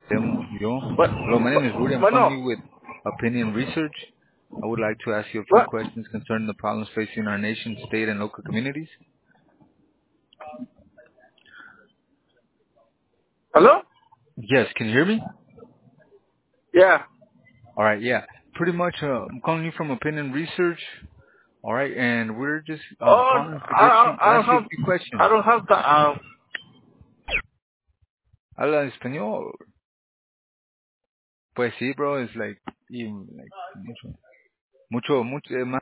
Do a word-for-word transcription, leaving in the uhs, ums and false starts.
Llamo yo. But, Hello, my name is Rudy. I'm but calling no. you with Opinion Research. I would like to ask you a few What? questions concerning the problems facing our nation, state, and local communities. Hello? Yes, can you hear me? Yeah. All right, yeah. Pretty much, uh, I'm calling you from Opinion Research. All right, and we're just uh, Oh, calling to I, get I, you, I don't ask you a have, few questions. I don't have the, um, Habla español. Pues sí, bro. It's like, y, like mucho, mucho, mucho, eh,